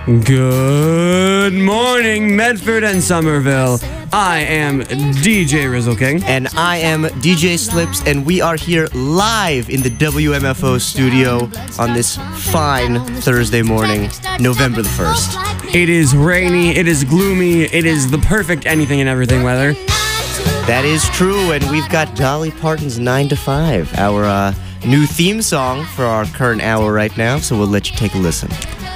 Good morning, Medford and Somerville. I am DJ Rizzle King. And I am DJ Slips, and we are here live in the WMFO studio on this fine Thursday morning, November the 1st. It is rainy, it is gloomy, it is the perfect anything and everything weather. That is true, and we've got Dolly Parton's 9 to 5, our new theme song for our current hour right now, so we'll let you take a listen.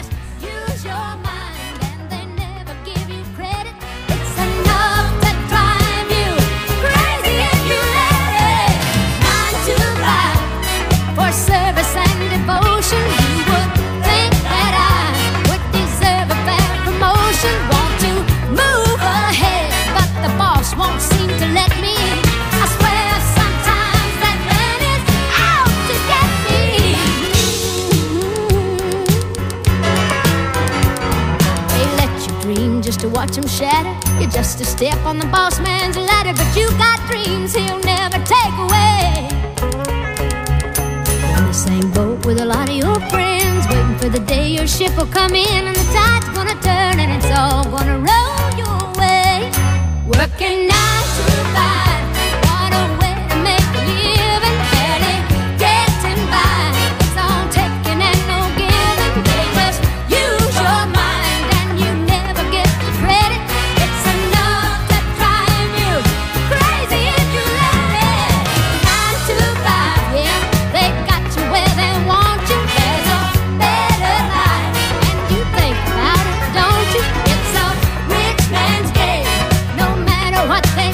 To watch him shatter, you're just a step on the boss man's ladder, but you got dreams he'll never take away. On the same boat with a lot of your friends, waiting for the day your ship will come in and the tide's gonna turn and it's all gonna roll your way. Working 9 to 5, what a way to make a living, barely getting by. It's all taking and no giving. They just use your mind and you never get credit. It's enough to drive you crazy if you let it. 9 to 5, yeah, they got you where they want you. There's a better life, and you think about it, don't you? It's a rich man's game, no matter what they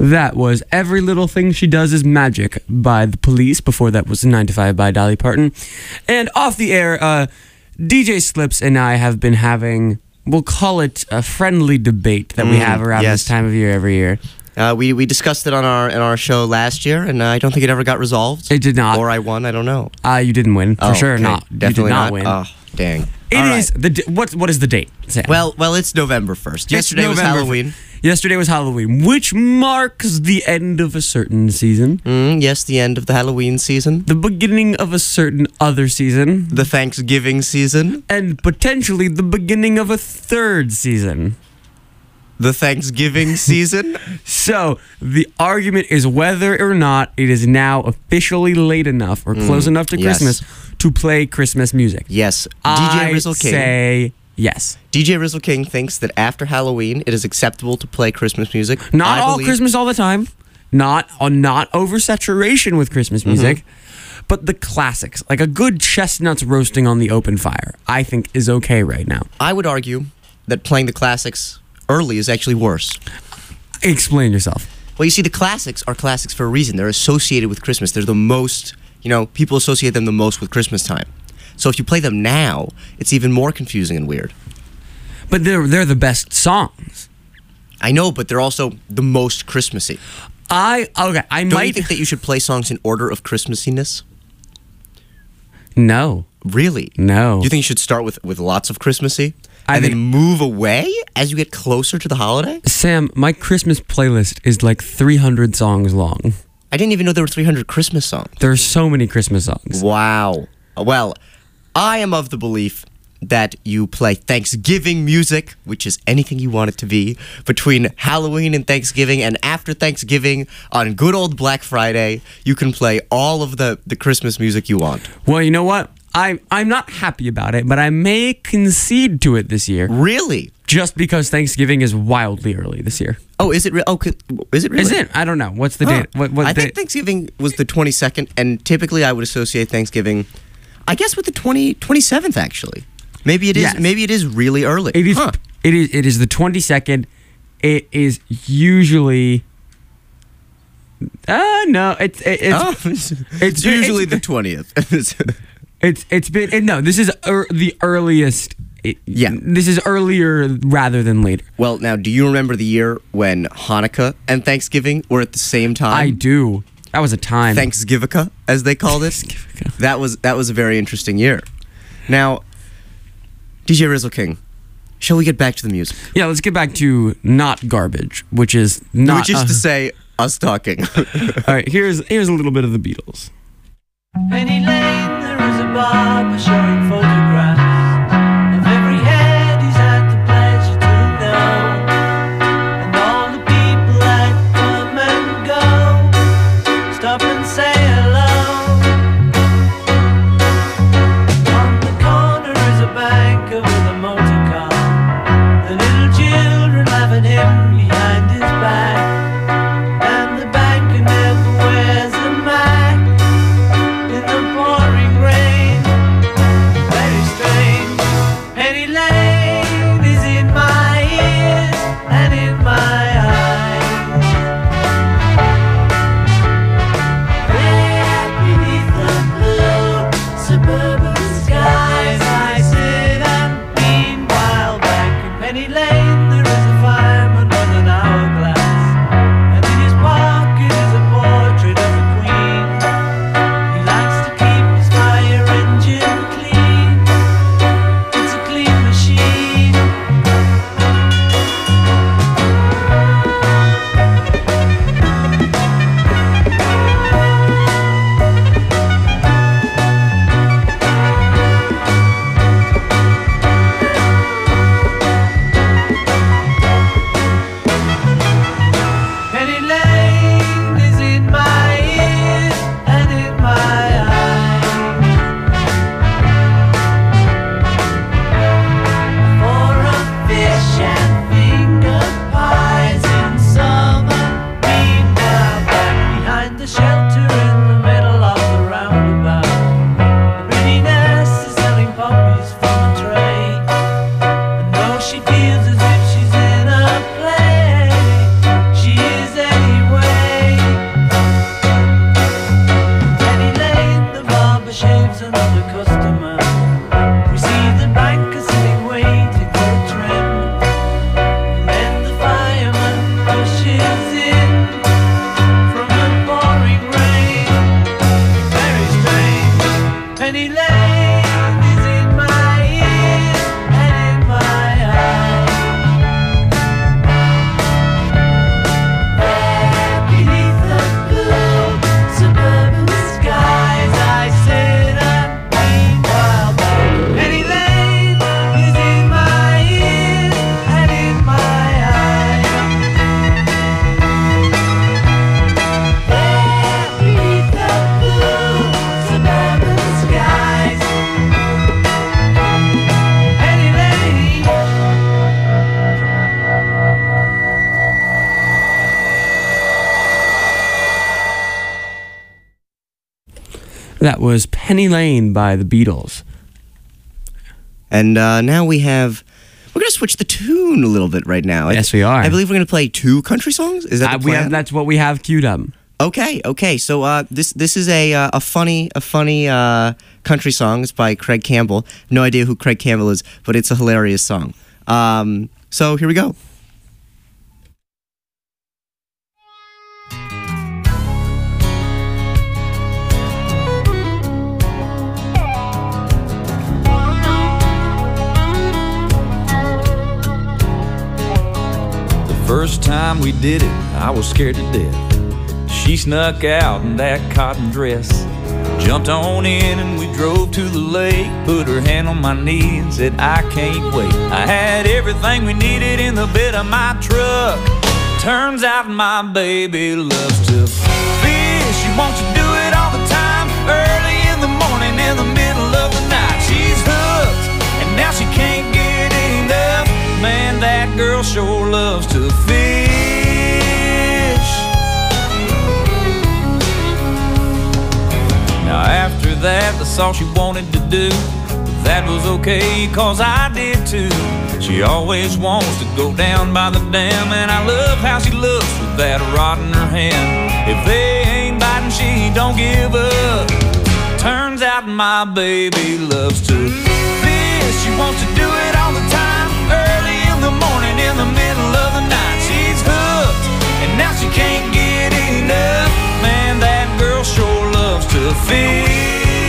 That was Every Little Thing She Does Is Magic by The Police. Before that was 9 to 5 by Dolly Parton. And off the air, DJ Slips and I have been having, we'll call it a friendly debate that we have around this time of year every year. We discussed it on our show last year, and I don't think it ever got resolved. It did not. Or I won, I don't know. You didn't win. For sure okay. not. Definitely you did not win. Oh, dang. It is what is the date, Sam? Well, it's November 1st. Yesterday was Halloween. Yesterday was Halloween, which marks the end of a certain season. Yes, the end of the Halloween season. The beginning of a certain other season. The Thanksgiving season. And potentially the beginning of a third season. The Thanksgiving season. So, the argument is whether or not it is now officially late enough or close enough to Christmas to play Christmas music. Yes. DJ Rizzle King say yes. DJ Rizzle King thinks that after Halloween, it is acceptable to play Christmas music. Not all Christmas all the time. Not oversaturation with Christmas music. But the classics, like a good chestnuts roasting on the open fire, I think is okay right now. I would argue that playing the classics early is actually worse. Explain yourself. Well, you see, the classics are classics for a reason. They're associated with Christmas. They're the most, people associate them the most with Christmas time. So if you play them now, it's even more confusing and weird. But they're the best songs. I know, but they're also the most Christmassy. Don't you think that you should play songs in order of Christmassiness? No. Really? No. Do you think you should start with lots of Christmassy? And then move away as you get closer to the holiday? Sam, my Christmas playlist is like 300 songs long. I didn't even know there were 300 Christmas songs. There are so many Christmas songs. Wow. Well, I am of the belief that you play Thanksgiving music, which is anything you want it to be, between Halloween and Thanksgiving, and after Thanksgiving, on good old Black Friday, you can play all of the Christmas music you want. Well, you know what? I'm not happy about it, but I may concede to it this year. Really? Just because Thanksgiving is wildly early this year. Oh, is it? Is it really? Is it? I don't know. What's the date? I think Thanksgiving was the 22nd, and typically I would associate Thanksgiving, I guess, with the 27th. Actually, maybe it is. Yes. Maybe it is really early. It is. It is the 22nd. It is usually. No. It's usually the 20th. It's been no. This is the earliest. This is earlier rather than later. Well, now, do you remember the year when Hanukkah and Thanksgiving were at the same time? I do. That was a time. Thanksgivika, as they called it. That was a very interesting year. Now, DJ Rizzle King, shall we get back to the music? Yeah, let's get back to not garbage, which is not. Which is to say, us talking. All right, here's a little bit of the Beatles. Penny Lane, there is a barber showing photographs of every head he's had the pleasure to know, and all the people that come and go stop and say hello. On the corner is a banker with a motor car, the little children laughing him behind his back, and the banker never wears a mask in the pouring rain. Very strange. Penny Lane is in my ears and in my eyes. There beneath the blue suburban skies, I sit and meanwhile back in Penny Lane there is a fireman with an hourglass, and in his pocket is a portrait of a queen. He likes to keep his fire engine clean. It's a clean machine. Penny Lane is in my ears and in my eyes. For a fish and finger pies in summer. Meanwhile, back behind the shelter in the middle of the roundabout, the pretty nurse is selling puppies from a tray. And though she feels as if she's in a play, she is anyway. That was Penny Lane by the Beatles. And now we're going to switch the tune a little bit right now. Yes, we are. I believe we're going to play 2 country songs. Is that the plan? That's what we have queued up. Okay. So this is a funny country song. It's by Craig Campbell. No idea who Craig Campbell is, but it's a hilarious song. So here we go. First time we did it, I was scared to death. She snuck out in that cotton dress, jumped on in and we drove to the lake. Put her hand on my knee and said, I can't wait. I had everything we needed in the bed of my truck. Turns out my baby loves to fish. She wants to do it all the time, early in the morning, in the middle of the night. She's hooked and now she can't get enough. Man, that girl sure loves to fish. Now after that, that's all she wanted to do. That was okay, cause I did too. She always wants to go down by the dam, and I love how she looks with that rod in her hand. If they ain't biting, she don't give up. Turns out my baby loves to fish. She wants to do it all the time, early in the morning, in the middle of the night. She's hooked, and now she can't get enough. Man, that girl sure loves to fish.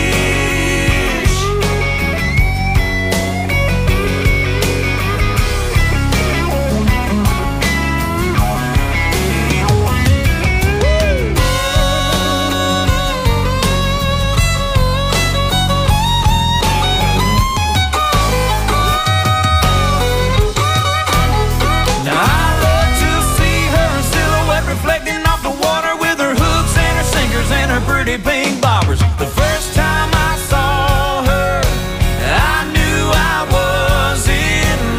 Pretty pink bobbers. The first time I saw her, I knew I was in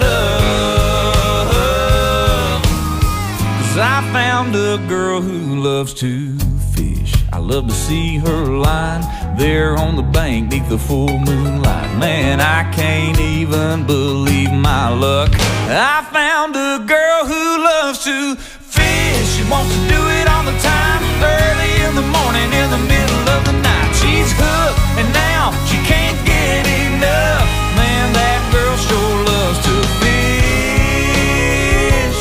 love. 'Cause I found a girl who loves to fish. I love to see her lying there on the bank beneath the full moonlight. Man, I can't even believe my luck. I found a girl who loves to fish. She wants to do it all the time, early in the morning, in the middle of the night. She's hooked, and now she can't get enough. Man, that girl sure loves to fish.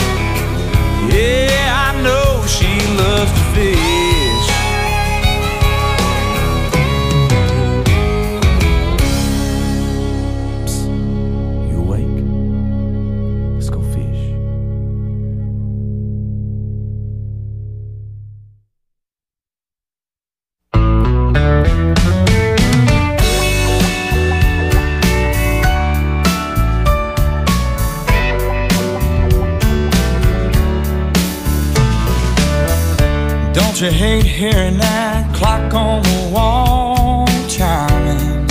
Yeah, I know she loves to fish. Psst, you awake? Let's go fish. Don't you hate hearing that clock on the wall chiming,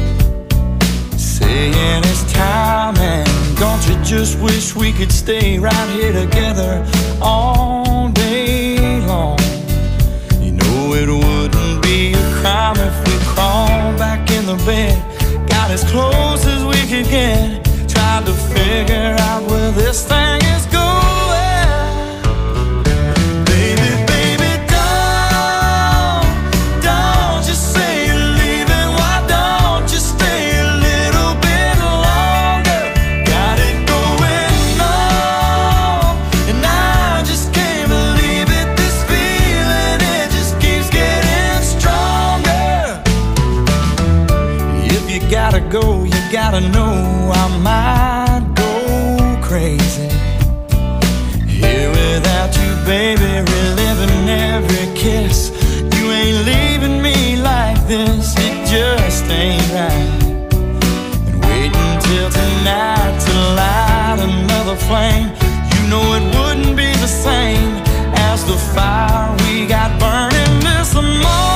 saying it's time? And don't you just wish we could stay right here together all day long? You know it wouldn't be a crime if we crawled back in the bed, got as close as we could get, tried to figure out where this thing is going. Go, you gotta know I might go crazy here without you, baby, reliving every kiss. You ain't leaving me like this, it just ain't right. And waiting till tonight to light another flame, you know it wouldn't be the same as the fire we got burning this morning.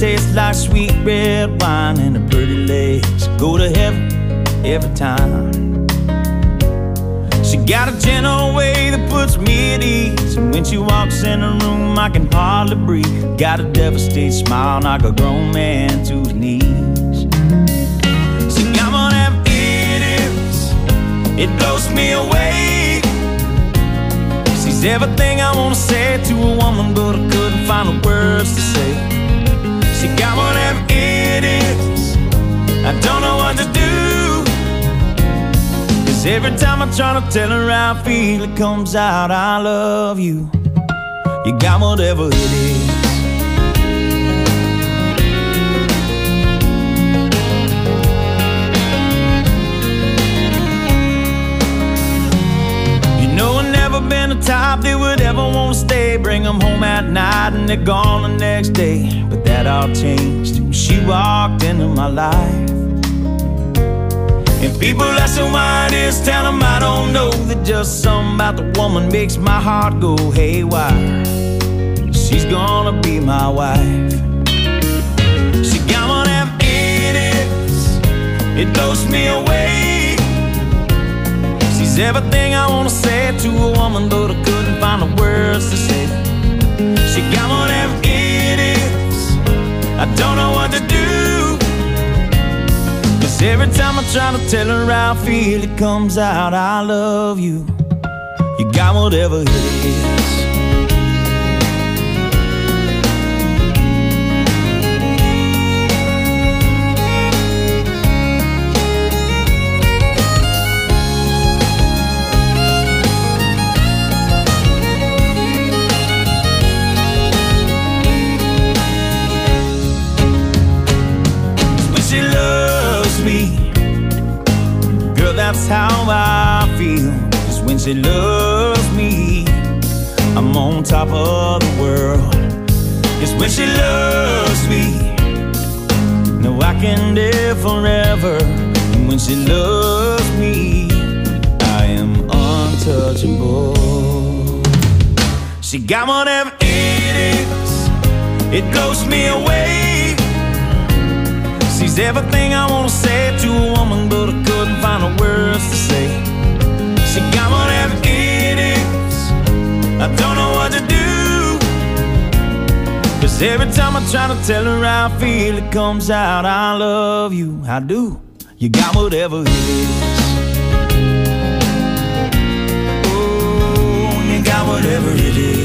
tastes like sweet red wine, and her pretty legs go to heaven every time. She got a gentle way that puts me at ease, and when she walks in the room I can hardly breathe. Got a devastated smile, knock a grown man to his knees. She got one of them idiots, it blows me away. She's everything I wanna say to a woman, but I couldn't find the words to say. She got one of them idiots, I don't know what to do. Every time I try to tell her how I feel, it comes out, I love you. You got whatever it is. You know I've never been the type that would ever want to stay. Bring them home at night and they're gone the next day. But that all changed when she walked into my life. And people ask her why it is, tell them I don't know. That just something about the woman makes my heart go haywire. She's gonna be my wife. She got one of them idiots, it blows me away. She's everything I wanna say to a woman, but I couldn't find the words to say. She got one of them idiots, I don't know what to do. Every time I try to tell her how I feel, it comes out, I love you. You got whatever it is. That's how I feel, 'cause when she loves me, I'm on top of the world. 'Cause when she loves me, no, I can live forever. And when she loves me, I am untouchable. She got one of them idiots, it blows me away. She's everything I wanna say to a woman, but I couldn't find the words to say. She got one of them idiots, I don't know what to do. 'Cause every time I try to tell her how I feel, it comes out, I love you, I do. You got whatever it is. Oh, you got whatever it is.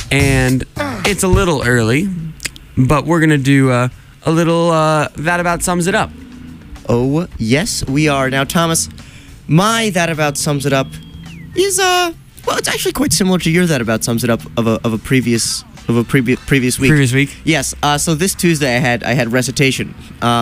and it's a little early, but we're gonna do a little That About Sums It Up. Oh, yes, we are. Now, Thomas, my That About Sums It Up is, well, it's actually quite similar to your That About Sums It Up of a previous week. Previous week? Yes. So this Tuesday I had recitation.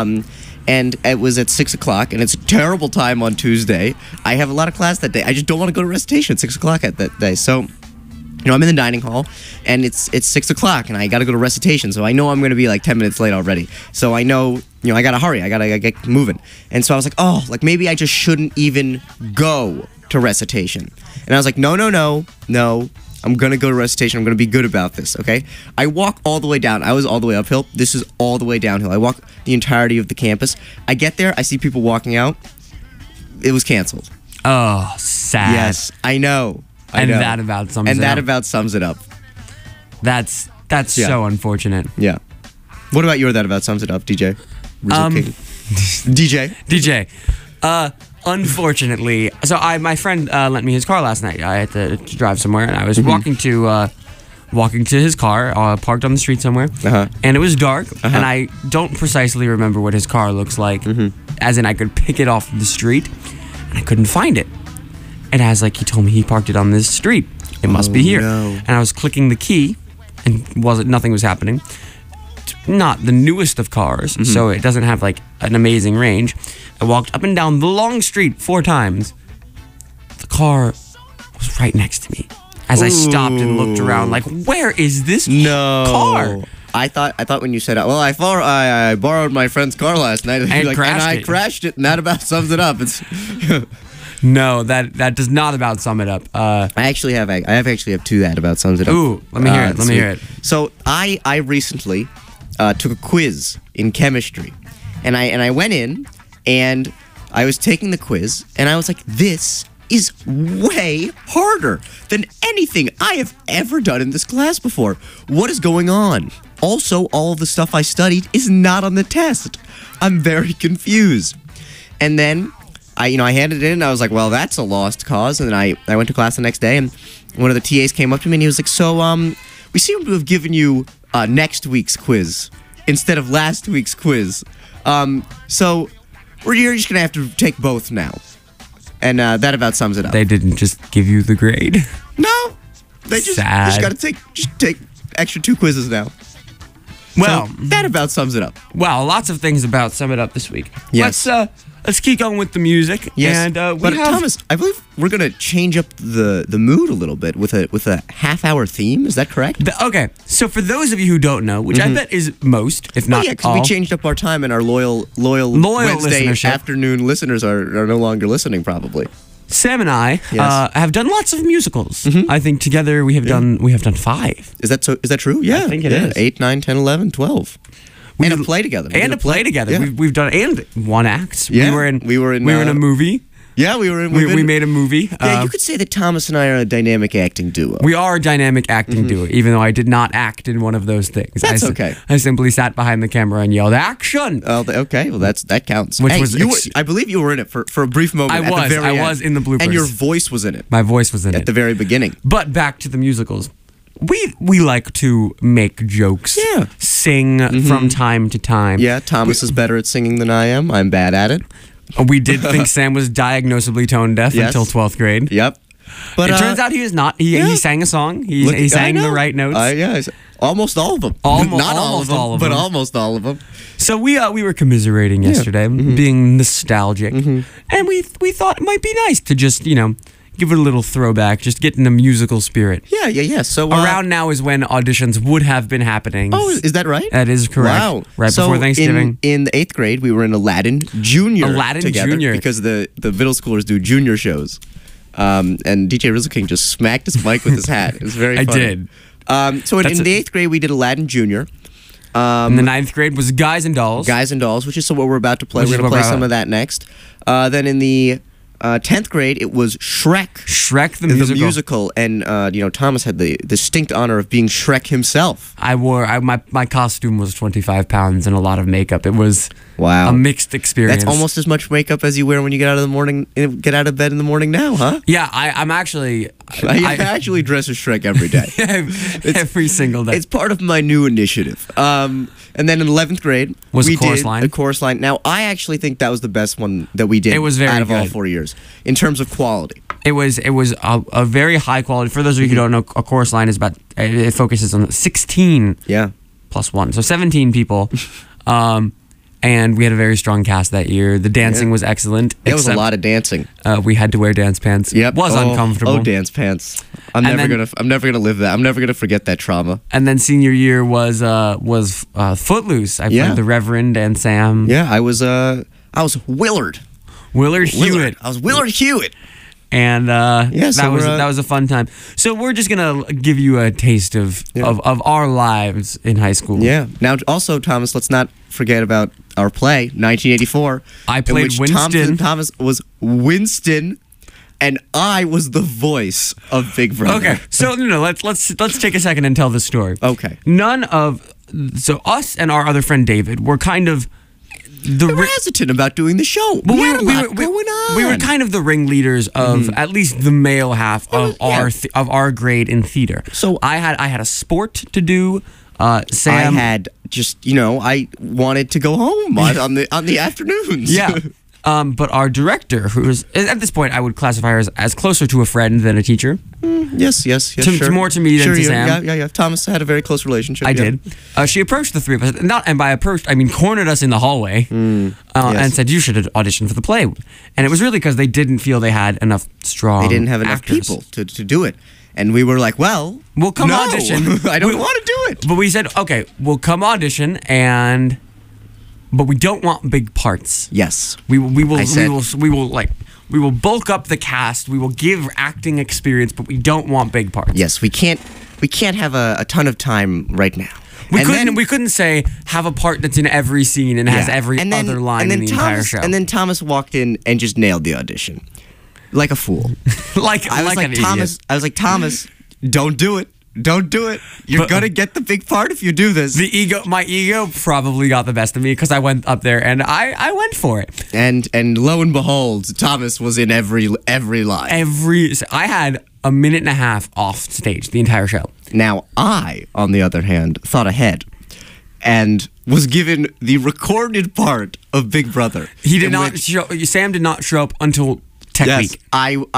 And it was at 6 o'clock, and it's a terrible time on Tuesday. I have a lot of class that day. I just don't want to go to recitation at 6 o'clock at that day. So, I'm in the dining hall, and it's 6 o'clock, and I got to go to recitation. So I know I'm going to be like 10 minutes late already. So I know, I got to hurry. I got to get moving. And so I was like, oh, like maybe I just shouldn't even go to recitation. And I was like, no. I'm going to go to recitation. I'm going to be good about this, okay? I walk all the way down. I was all the way uphill. This is all the way downhill. I walk the entirety of the campus. I get there. I see people walking out. It was canceled. Oh, sad. Yes, I know. I And know. that about sums And it that up. about sums it up. That's Yeah. so unfortunate. Yeah. What about your That About Sums It Up, DJ? Rizzo King. DJ? DJ, unfortunately, so my friend lent me his car last night. I had to drive somewhere, and I was walking to his car, parked on the street somewhere, and it was dark, and I don't precisely remember what his car looks like, as in I could pick it off the street, and I couldn't find it. And as he told me he parked it on this street, it must be here. no. And I was clicking the key, and nothing was happening. It's not the newest of cars, so it doesn't have an amazing range. I walked up and down the long street 4 times. The car was right next to me. As I stopped and looked around, where is this car? I thought when you said, well, I borrowed my friend's car last night, and, And I crashed it, and that about sums it up. It's No, that does not about sum it up. I actually have 2 That About Sums It Up. Ooh, let me hear it. Let me hear it. So I recently took a quiz in chemistry, and I went in and I was taking the quiz, and I was like, this is way harder than anything I have ever done in this class before. What is going on? Also, all of the stuff I studied is not on the test. I'm very confused. And then I handed it in, and I was like, well, that's a lost cause. And then I went to class the next day, and one of the TAs came up to me, and he was like, so, we seem to have given you next week's quiz instead of last week's quiz. So you're just going to have to take both now. And that about sums it up. They didn't just give you the grade. No, they just got to take extra 2 quizzes now. Well, So that about sums it up. wow, lots of things about sum it up this week. Yes. Let's keep going with the music. Yes, And but Thomas, I believe we're gonna change up the mood a little bit with a half-hour theme. Is that correct? Okay, so for those of you who don't know, which I bet is most, if not Yeah, because all, we changed up our time, and our loyal Wednesday listenership. afternoon listeners are no longer listening, probably. Sam and I Yes. have done lots of musicals. I think together we have done 5. Is that so? Is that true? Yeah, think it is. 8, 9, 10, 11, 12. And a play together. We And did a play together. Yeah. We've done and 1 act. Yeah, we were in a movie. Yeah, we were in. We made a movie. Yeah, you could say that Thomas and I are a dynamic acting duo. We are a dynamic acting duo, even though I did not act in one of those things. That's okay. I simply sat behind the camera and yelled, "Action!" Okay, well that counts. Which Hey, was I believe you were in it for a brief moment. I at the was. very I end. was in the bloopers. and your voice was in it My voice was in at it. the very beginning. But back to the musicals. We like to make jokes. Yeah. Sing from time to time. Yeah, Thomas is better at singing than I am. I'm bad at it. We did think Sam was diagnosably tone deaf Yes. until 12th grade. Yep. But It turns out he is not. He sang a song. He sang the right notes. Almost all of them. Almost- Not almost all of but them. almost all of them. So we were commiserating yesterday, being nostalgic, and we thought it might be nice to just give it a little throwback, just get in the musical spirit. Yeah. So Around now is when auditions would have been happening. Oh, is that right? That is correct. Wow. Right So before Thanksgiving. In the 8th grade, we were in Aladdin Junior. Aladdin together Junior. Because the middle schoolers do junior shows. And DJ Rizzo King just smacked his mic with his hat. It was very I funny. did. So in the 8th grade, we did Aladdin Junior. In the 9th grade was Guys and Dolls. Guys and Dolls, which is what we're about to play. Which We're is going to what play we're some of that next. Then in the 10th grade, it was Shrek. Shrek the The musical. musical, and Thomas had the distinct honor of being Shrek himself. My costume was 25 pounds and a lot of makeup. It was Wow. a mixed experience. That's almost as much makeup as you wear when you get out of bed in the morning now, huh? Yeah, I'm actually I actually dress as Shrek every day. every single day. It's part of my new initiative. And then in 11th grade, Was we a chorus did line? a chorus line. Now, I actually think that was the best one that we did It was very out of all good. 4 years in terms of quality. It was a very high quality. For those of you who don't know, a chorus line is about it focuses on 16 Yeah. plus 1, so 17 people. And we had a very strong cast that year. The dancing Yeah. was excellent. There was a except, lot of dancing. We had to wear dance pants. Yep. Was uncomfortable. Oh, dance pants. I'm And never then- gonna live that. I'm never gonna forget that trauma. And then senior year was Footloose. I Yeah. played the Reverend and Sam. Yeah, I was Willard. Willard Hewitt. I was Willard Hewitt. And Yeah, so that was a fun time. So we're just gonna give you a taste of our lives in high school. Yeah. Now, also, Thomas, let's not forget about our play, 1984. I in played which Winston. Thomas was Winston, and I was the voice of Big Brother. Okay, so no, let's take a second and tell the story. Okay. So us and our other friend David were kind of We were hesitant about doing the show. But we had a lot going on. we were kind of the ringleaders of at least the male half of Yeah. our grade in theater. So- I had a sport to do. Sam I had just, I wanted to go home on the afternoons. Yeah. But our director, who is at this point, I would classify her as closer to a friend than a teacher. Yes, To- more to me than to Sam. Yeah. Thomas had a very close relationship. I yeah. did. She approached the three of us, and by approached, I mean cornered us in the hallway, Yes. and said, "You should audition for the play." And it was really because they didn't feel they had enough strong. They didn't have enough actors. people to do it. And we were like, well, We'll come no, audition. I don't want to do it. But we said, okay, we'll come audition, but we don't want big parts. Yes. We will I said- we will bulk up the cast. We will give acting experience, but we don't want big parts. Yes, we can't have a ton of time right now. We couldn't say have a part that's in every scene and has every other line in the entire show. And then Thomas walked in and just nailed the audition. Like a fool. I was like, Thomas, don't do it. Don't do it. You're gonna get the big part if you do this. My ego probably got the best of me because I went up there and I went for it. And lo and behold, Thomas was in every line. I had a minute and a half off stage the entire show. Now I, on the other hand, thought ahead and was given the recorded part of Big Brother. He did in not which- show. Sam did not show up until Tech Yes, Week.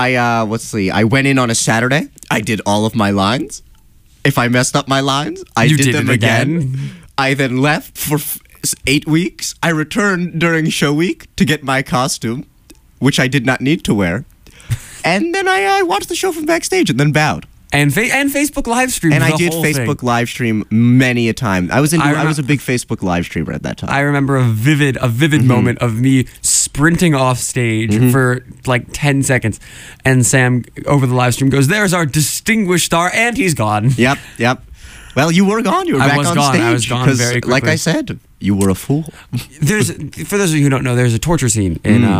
I went in on a Saturday. I did all of my lines. If I messed up my lines, I You did did them it again. again. I then left for 8 weeks. I returned during show week to get my costume, which I did not need to wear. And then I watched the show from backstage and then bowed. And Facebook live stream. And I the did whole Facebook thing. live stream many a time. I was remember- a big Facebook live streamer at that time. I remember a vivid moment of me sprinting off stage for like 10 seconds, and Sam over the live stream goes, "There's our distinguished star," and he's gone. Yep. Well, you were gone. You were I back was on gone. stage. I was gone 'cause, very like quickly. I said, you were a fool. For those of you who don't know, there's a torture scene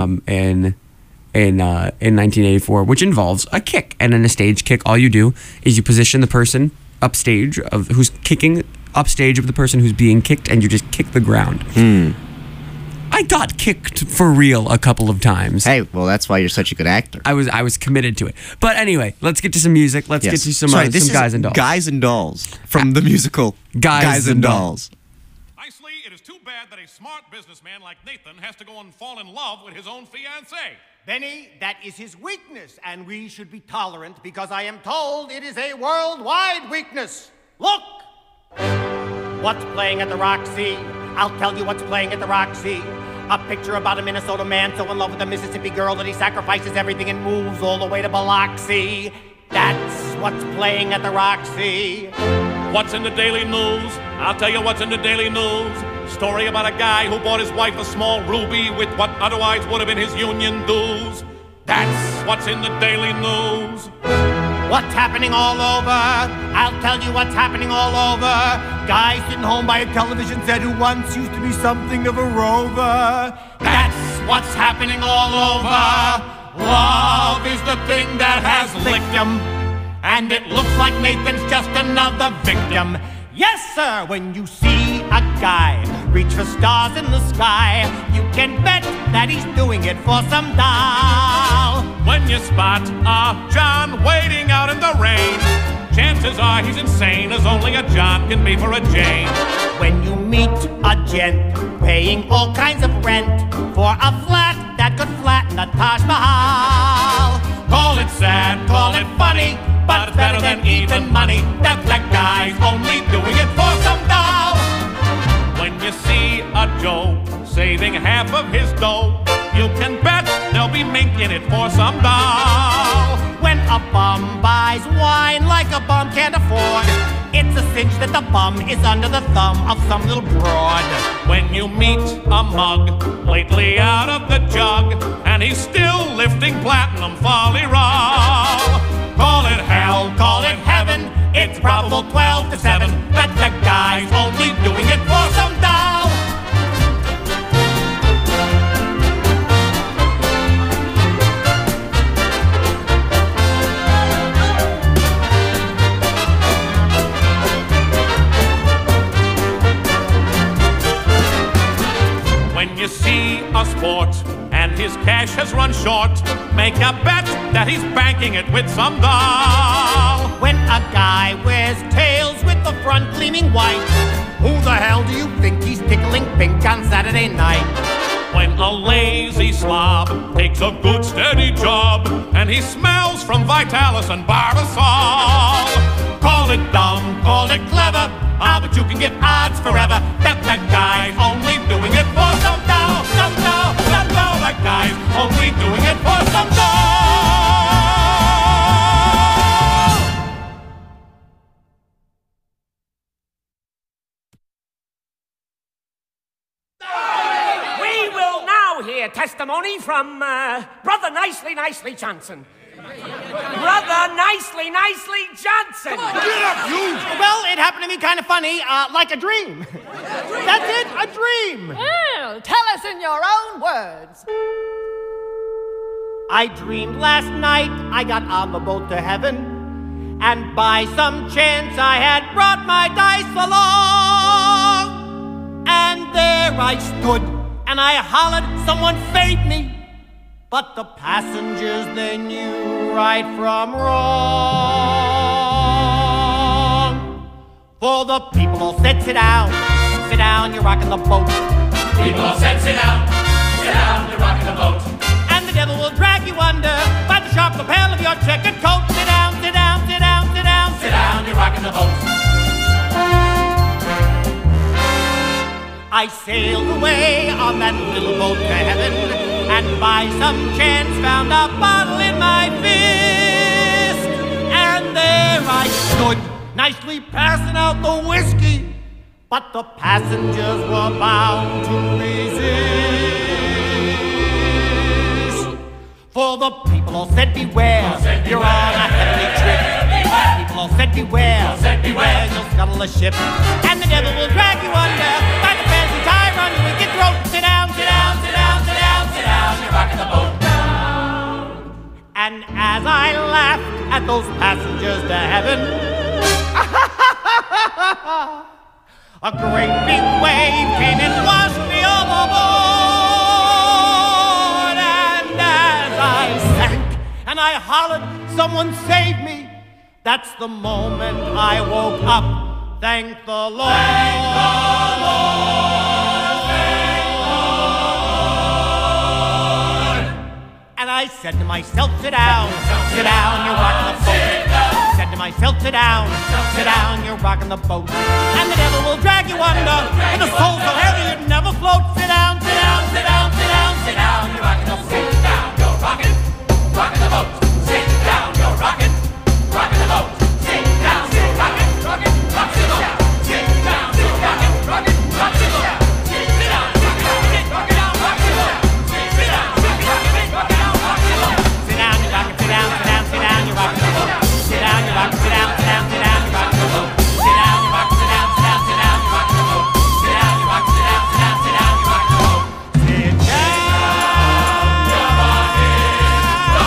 in 1984, which involves a kick. And in a stage kick, all you do is you position the person upstage of who's kicking upstage of the person who's being kicked, and you just kick the ground. I got kicked for real a couple of times. Hey, well, that's why you're such a good actor. I was committed to it. But anyway, let's get to some music. Let's get to some this is Guys and Dolls. Guys and Dolls from the musical Guys and Dolls. Nicely, it is too bad that a smart businessman like Nathan has to go and fall in love with his own fiancée. Benny, that is his weakness, and we should be tolerant because I am told it is a worldwide weakness. Look! What's playing at the Roxy? I'll tell you what's playing at the Roxy. A picture about a Minnesota man so in love with a Mississippi girl that he sacrifices everything and moves all the way to Biloxi. That's what's playing at the Roxy. What's in the Daily News? I'll tell you what's in the Daily News. Story about a guy who bought his wife a small ruby with what otherwise would have been his union dues. That's what's in the Daily News. What's happening all over? I'll tell you what's happening all over. Guy sitting home by a television set who once used to be something of a rover. That's what's happening all over. Love is the thing that has licked him, and it looks like Nathan's just another victim. Yes, sir, when you see a guy reach for stars in the sky, you can bet that he's doing it for some doll. When you spot a John waiting out in the rain, chances are he's insane, as only a John can be for a Jane. When you meet a gent paying all kinds of rent for a flat that could flatten the Taj Mahal, Call it sad, call it funny, but it's better than even money. That black guy's only doing it for some doll. When you see a Joe saving half of his dough, you can bet they'll be minking it for some doll. when a bum buys wine like a bum can't afford, it's a cinch that the bum is under the thumb of some little broad. When you meet a mug lately out of the jug, and he's still lifting platinum folly roll, call it hell, call it heaven, it's probable 12 to 7 that the guy's only doing it for some doll. When you see a sport and his cash has run short, make a bet that he's banking it with some doll. When a guy wears tails with the front gleaming white, who the hell do you think he's tickling pink on Saturday night? When a lazy slob takes a good steady job and he smells from Vitalis and Barbasol, call it dumb, call it clever, but you can give odds forever that that guy's only doing it for some dough, some dough, some dough. That guy's only doing it for some dough. We will now hear testimony from Brother Nicely Johnson. Brother Nicely Johnson. Get up, you! Well, it happened to me kind of funny, like a dream. That's it, a dream. Well, tell us in your own words. I dreamed last night I got on the boat to heaven, and by some chance I had brought my dice along. And there I stood, and I hollered, someone fade me. But the passengers, they knew right from wrong. For the people all said, sit down, you're rocking the boat. People all said, sit down, you're rocking the boat. And the devil will drag you under by the sharp lapel of your checkered coat. Sit down, sit down, sit down, sit down, Sit down, you're rocking the boat. I sailed away on that little boat to heaven, and by some chance found a bottle in my fist. And there I stood, nicely passing out the whiskey, but the passengers were bound to resist. For the people all said, beware, you're on a heavenly trip. People all said, beware, you'll scuttle the ship. And the devil will drag you under by the fancy tie around your wicked throat. Sit down, sit down, sit down, sit down, sit down, you're rocking the boat down. And as I laughed at those passengers to heaven, a great big wave came and washed me overboard. And as I sank and I hollered, someone save me, that's the moment I woke up. Thank the Lord. Thank the Lord. Thank the Lord. And I said to myself, sit down, you're rocking the boat. I said to myself, sit down, you're rocking the boat. And the devil will drag you under, and the soul so heavy you'd never float. Sit down, sit down, sit down, sit down, sit down, you're rocking the boat. Sit down, you're rocking the boat. Sit down, you're rocking the boat. Sit down, sit rocking the boat. Sit down, sit rocking the boat. Sit down, sit rocking the boat. Sit down, sit rocking the boat. Sit down, you're rocking, sit down, sit down, sit down, you're rocking the boat. Sit down, you're rocking, sit down, sit down, sit down, you're rocking the boat. Sit down, you're rocking, sit down, sit down, sit down, you're rocking the boat. Sit down, you're rocking, sit down, sit down, sit down, you're rocking the boat. Sit down, you're rocking the boat.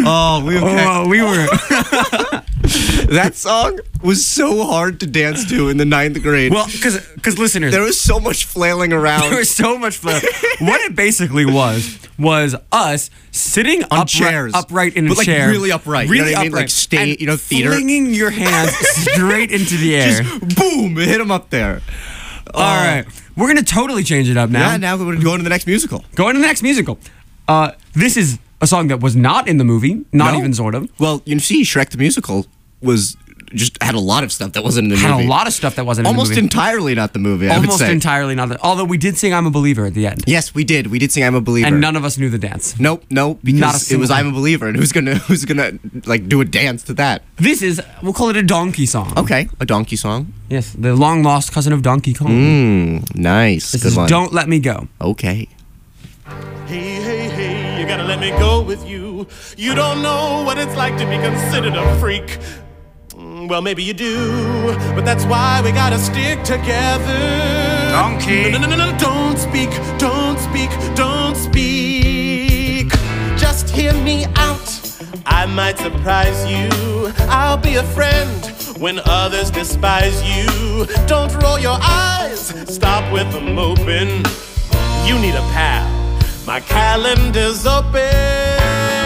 Oh, we okay. Oh, we were. That song was so hard to dance to in the 9th grade. Well, because listeners, there was so much flailing around. there was so much fun. What it basically was us sitting on chairs, upright in a but like chair, really upright. really you know what I mean? upright, Like stay, and you know, theater. flinging your hands straight into the air. Just boom, hit him up there. All right, we're gonna totally change it up now. Yeah, now we're going to go into the next musical. Go into the next musical. This is a song that was not in the movie, not No? even sort of. Well, you see, Shrek the Musical was just had a lot of stuff that wasn't in the movie. Had a lot of stuff that wasn't Almost in the movie. entirely not the movie, I would Almost say. entirely not. Although we did sing "I'm a Believer" at the end, Yes, we did. We did sing I'm a Believer. and none of us knew the dance. Nope, Not a because it was single- I'm a Believer, and who's gonna like do a dance to that? This is, we'll call it a donkey song. Okay, a donkey song. Yes, the long lost cousin of Donkey Kong. Nice. This Good is one. "Don't Let Me Go." Okay. Hey, hey, hey, you gotta let me go with you. You don't know what it's like to be considered a freak. Well, maybe you do, but that's why we gotta stick together. Donkey. No, no, no, no, no, don't speak, don't speak, don't speak. Just hear me out. I might surprise you. I'll be a friend when others despise you. Don't roll your eyes, stop with the moping. You need a pal. My calendar's open.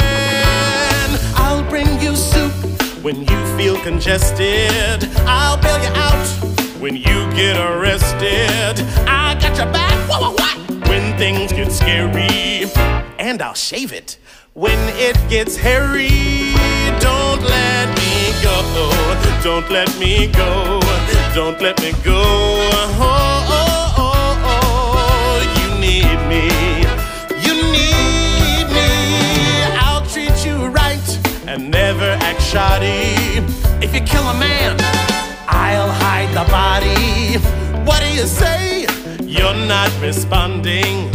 I'll bring you soup when you feel congested. I'll bail you out when you get arrested. I got your back, what? When things get scary. And I'll shave it when it gets hairy. Don't let me go. Don't let me go. Don't let me go. Oh, oh, oh, oh. You need me. You need me. I'll treat you right and never act shoddy. If you kill a man, I'll hide the body. What do you say? You're not responding.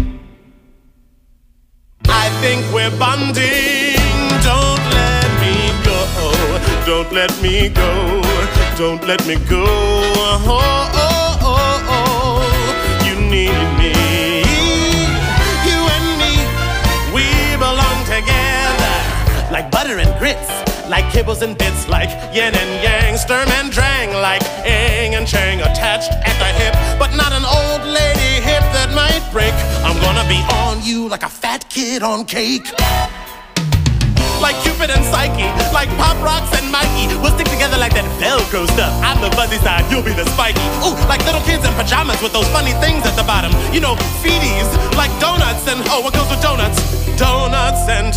I think we're bonding. Don't let me go. Don't let me go. Don't let me go. Oh, oh, oh, oh. You need me. You and me, we belong together. Like butter and grits, like kibbles and bits, like yin and yang, sturm and drang, like ing and chang, attached at the hip, but not an old lady hip that might break. I'm gonna be on you like a fat kid on cake. Like Cupid and Psyche, like Pop Rocks and Mikey. We'll stick together like that Velcro stuff. I'm the fuzzy side, you'll be the spiky. Ooh, like little kids in pajamas with those funny things at the bottom. You know, feeties, like donuts and, oh, what goes with donuts? Donuts and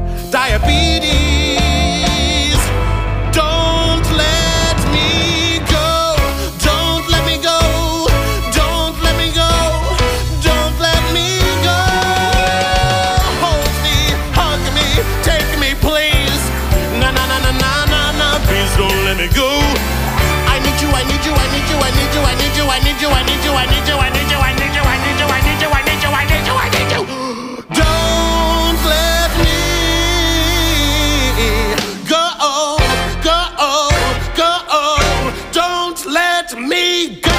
diabetes. Don't let me go. Don't let me go. Don't let me go. Don't let me go. Hold me, hug me, take me, please. Na na na na na na na. Please don't let me go. I need you. I need you. I need you. I need you. I need you. I need you. I need you. I need you. I need you. I need you. I need you. I need you. I need you. I need you. I need you. Don't let me go. Go. Go. Don't let me go.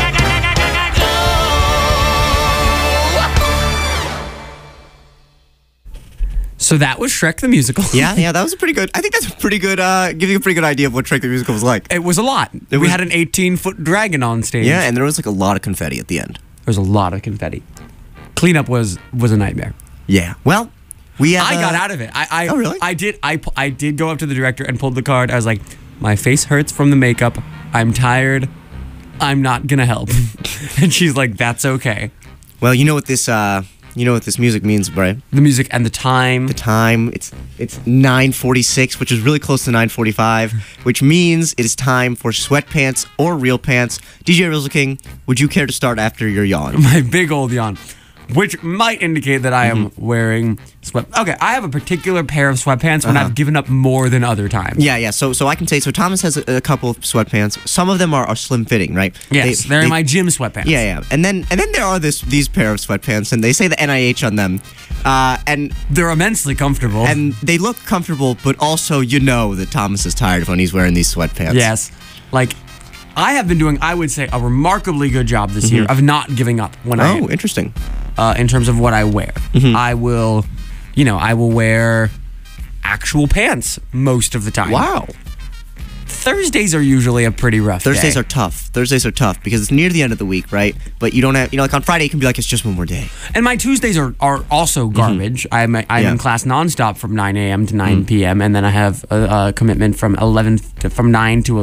So that was Shrek the Musical. Yeah, that was a pretty good. I think that's a pretty good. Give you a pretty good idea of what Shrek the Musical was like. It was a lot. We had an 18-foot dragon on stage. Yeah, and there was like a lot of confetti at the end. There was a lot of confetti. Cleanup was a nightmare. Yeah. Well, we have. I got out of it. Oh, really? I did go up to the director and pulled the card. I was like, my face hurts from the makeup. I'm tired. I'm not gonna help. And she's like, that's okay. Well, you know what this music means, right? The music and the time. The time. It's 9:46, which is really close to 9:45, which means it is time for sweatpants or real pants. DJ Rizzle King, would you care to start after your yawn? My big old yawn. Which might indicate that I am wearing Okay, I have a particular pair of sweatpants when I've given up more than other times. Yeah. So I can say, so Thomas has a couple of sweatpants. Some of them are slim fitting, right? Yes, they're my gym sweatpants. Yeah. And then there are these pair of sweatpants, and they say the NIH on them. And they're immensely comfortable. And they look comfortable, but also you know that Thomas is tired when he's wearing these sweatpants. Yes. Like, I have been doing, I would say, a remarkably good job this year of not giving up when I am. Oh, interesting. In terms of what I wear. I will wear actual pants most of the time. Wow. Thursdays are usually a pretty rough Thursdays day. are tough. Thursdays are tough because it's near the end of the week, right? But you don't have, like on Friday, you can be like, it's just one more day. And my Tuesdays are also garbage. I'm in class nonstop from 9 a.m. to 9 p.m. and then I have a commitment from 9 to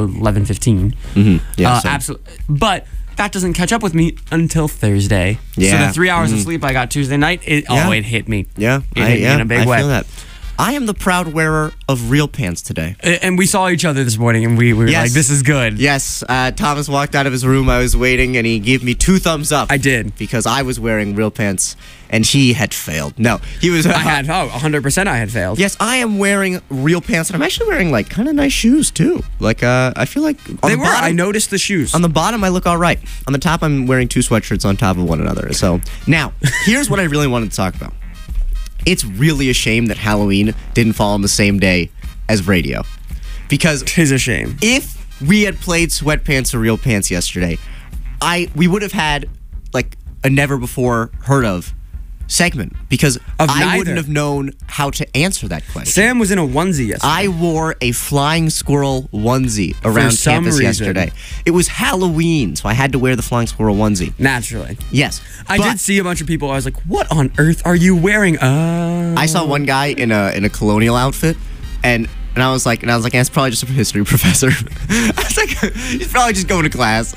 11:15. Yeah, same. Absolutely. But that doesn't catch up with me until Thursday. Yeah. So the 3 hours of sleep I got Tuesday night, it hit me. Yeah, It hit me in a big way. I feel that. I am the proud wearer of real pants today. And we saw each other this morning, and we were like, this is good. Yes, Thomas walked out of his room. I was waiting, and he gave me 2 thumbs up. I did. Because I was wearing real pants, and he had failed. No, he was... 100% I had failed. Yes, I am wearing real pants, and I'm actually wearing, like, kind of nice shoes, too. Like, I feel like... They were. I noticed the shoes. On the bottom, I look all right. On the top, I'm wearing 2 sweatshirts on top of one another. So, now, here's what I really wanted to talk about. It's really a shame that Halloween didn't fall on the same day as radio. Because... Tis a shame. If we had played Sweatpants or Real Pants yesterday, we would have had, like, a never-before-heard-of segment. Because I wouldn't have known how to answer that question. Sam was in a onesie yesterday. I wore a flying squirrel onesie around campus yesterday. It was Halloween, so I had to wear the flying squirrel onesie. Naturally. Yes. I did see a bunch of people. I was like, what on earth are you wearing? I saw one guy in a colonial outfit, and I was like, that's probably just a history professor. I was like, he's probably just going to class.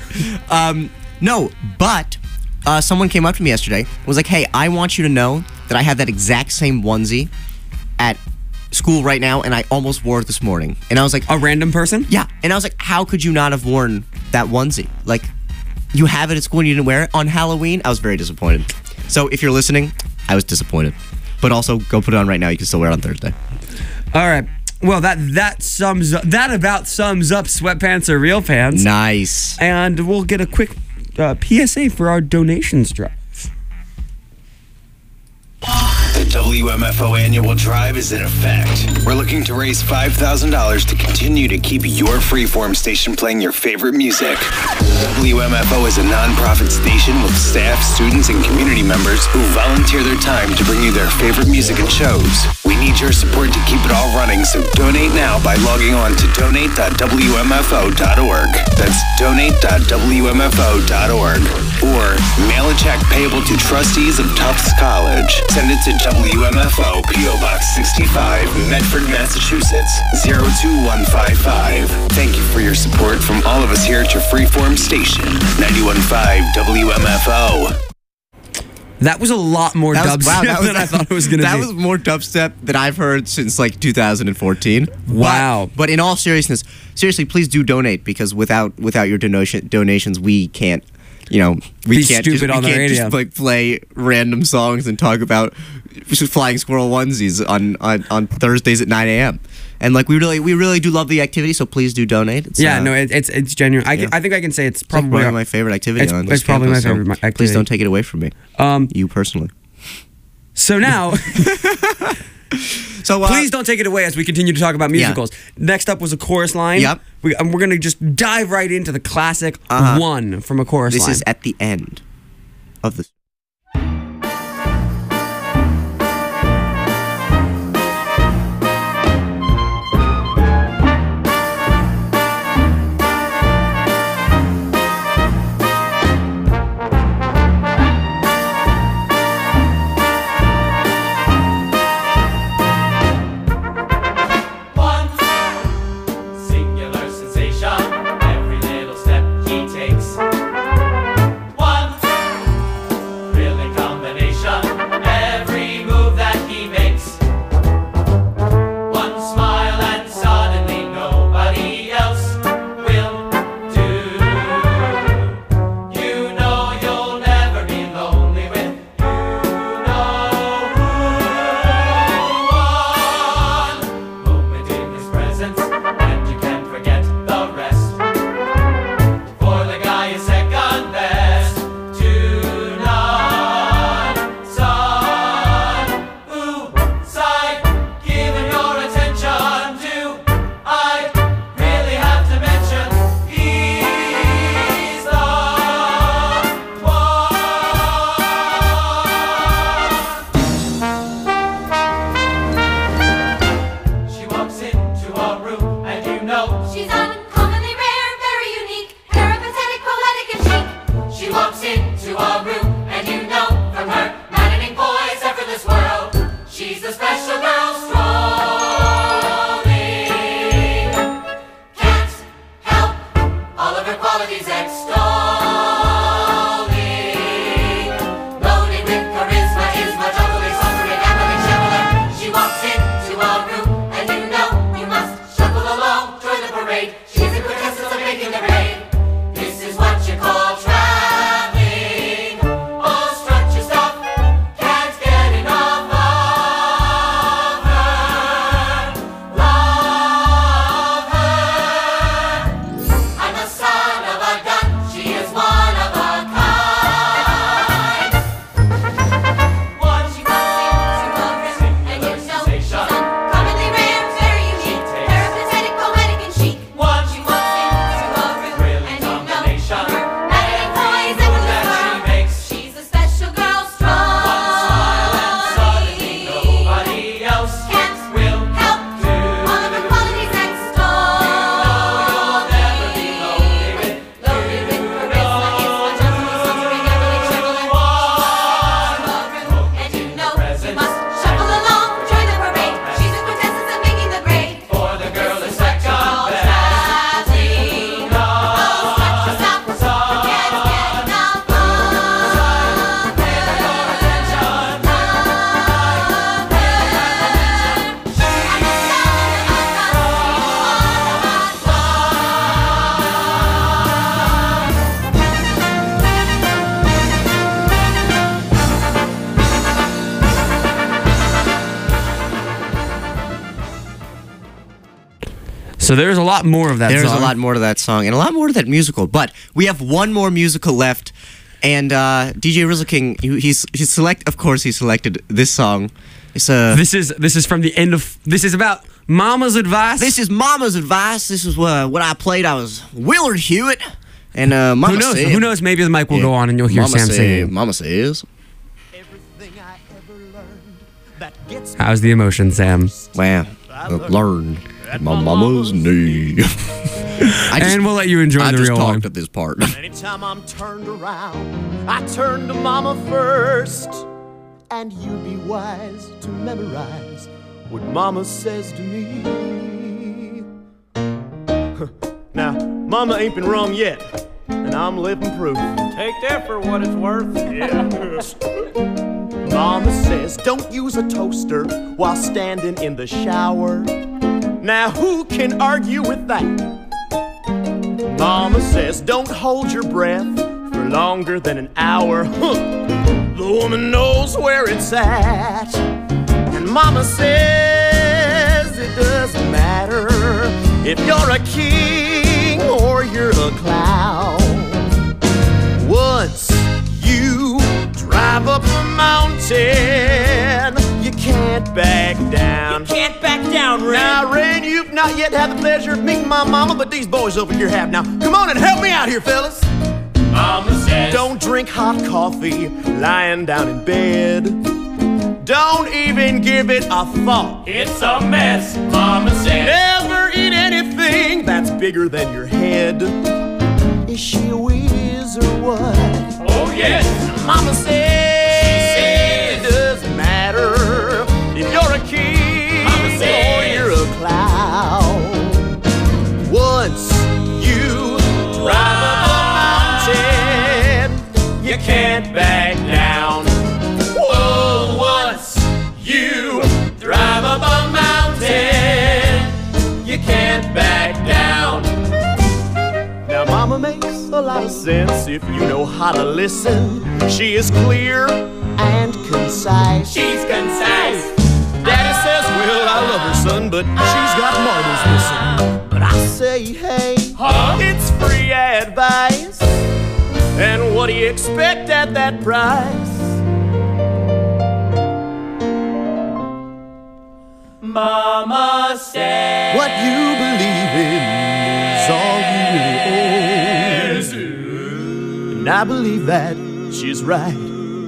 No, but someone came up to me yesterday and was like, hey, I want you to know that I have that exact same onesie at school right now, and I almost wore it this morning. And I was like... A random person? Yeah. And I was like, how could you not have worn that onesie? Like, you have it at school and you didn't wear it on Halloween? I was very disappointed. So if you're listening, I was disappointed. But also, go put it on right now. You can still wear it on Thursday. All right. Well, that about sums up Sweatpants or Real Pants. Nice. And we'll get a quick PSA for our donations drive. The WMFO annual drive is in effect. We're looking to raise $5,000 to continue to keep your freeform station playing your favorite music. WMFO is a nonprofit station with staff, students, and community members who volunteer their time to bring you their favorite music and shows. We need your support to keep it all running, so donate now by logging on to donate.wmfo.org. That's donate.wmfo.org. Or mail a check payable to trustees of Tufts College. Send it to WMFO, P.O. Box 65, Medford, Massachusetts, 02155. Thank you for your support from all of us here at your freeform station, 91.5 WMFO. That was a lot more dubstep than I thought it was going to be. That was more dubstep than I've heard since like 2014. Wow. But in all seriousness, seriously, please do donate, because without your donations, we can't... we can't just like play random songs and talk about flying squirrel onesies on Thursdays at 9 a.m. And like we really do love the activity, so please do donate. It's genuine. I think I can say it's probably one of my favorite activities on this It's probably campus, my favorite activity. Please don't take it away from me. You personally. So now. So please don't take it away as we continue to talk about musicals. Yeah. Next up was a chorus line. Yep. We're going to just dive right into the classic one from a chorus line. This is at the end of the... So there's a lot more of that There's song. a lot more to that song and a lot more to that musical. But we have one more musical left. And DJ Rizzle King, he selected this song. It's This is from the end of. This is about Mama's Advice. This is Mama's Advice. This is what I played. I was Willard Hewitt. And Mama who knows? said, Who knows? Maybe the mic will go on and you'll hear Sam singing. Mama says. How's the emotion, Sam? Wow. I've learned my mama's knee. And we'll let you enjoy the real one. I just talked at this part. Anytime I'm turned around, I turn to Mama first. And you'd be wise to memorize what Mama says to me. Now, Mama ain't been wrong yet, and I'm living proof. Take that for what it's worth. Yeah. Mama says, don't use a toaster while standing in the shower. Now, who can argue with that? Mama says, don't hold your breath for longer than an hour. The woman knows where it's at. And Mama says it doesn't matter if you're a king or you're a clown. Once you drive up a mountain, you can't back down. You can't back down, Rain. Now, Rain, you've not yet had the pleasure of meeting my mama, but these boys over here have. Now, come on and help me out here, fellas. Mama says, don't drink hot coffee lying down in bed. Don't even give it a thought. it's a mess. Mama says, Never eat anything that's bigger than your head. Is she a whiz or what? oh yes. Mama says it doesn't matter if you're a king Mama says, or you're a clown. Once you drive up a mountain, you can't back down. Oh, once you drive up a mountain, you can't back down. Now, Mama makes a lot of sense if you know how to listen. She is clear and concise. she's concise. Daddy says, well, I love her, son, but she's got marbles missing. But I say, hey, it's free advice. And what do you expect at that price? Mama says, What you believe in is all you really own. And I believe that she's right.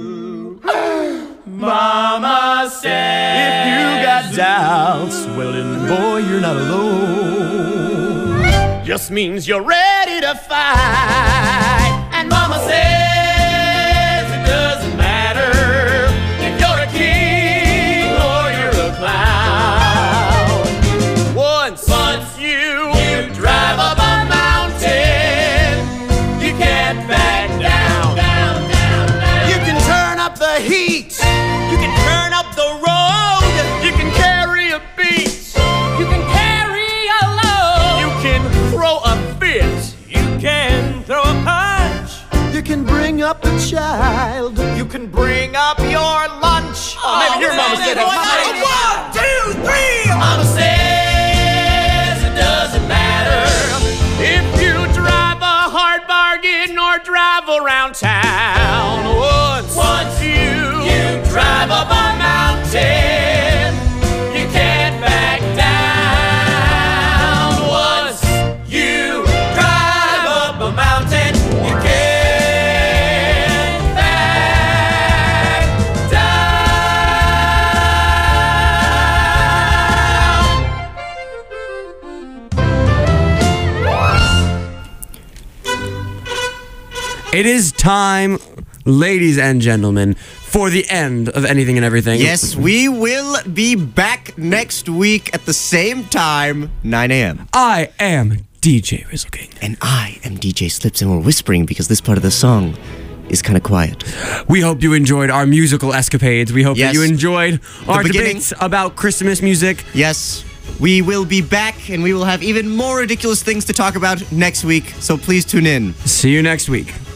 Mama says, If you got doubts, well then, boy, you're not alone. Just means you're ready to fight. And Mama says it doesn't matter if you're a king or you're a clown. Once you drive up a mountain, you can't back down. You can turn up the heat. You can turn up the road. You can carry a beat. You can carry a load. You can throw a fit. you can throw a punch. You can bring up a child. You can bring up your lunch. Oh, maybe your mama said it. 1, 2, 3. Mama says it doesn't matter if you drive a hard bargain or drive around town. Once you drive up a mountain, you can't back down. Once you drive up a mountain, you can't back down. It is time, ladies and gentlemen, for the end of Anything and Everything. Yes, we will be back next week at the same time, 9 a.m. I am DJ Rizzle King. And I am DJ Slips, and we're whispering because this part of the song is kind of quiet. We hope you enjoyed our musical escapades. We hope that you enjoyed our beginning. debates about Christmas music. Yes, we will be back, and we will have even more ridiculous things to talk about next week, so please tune in. See you next week.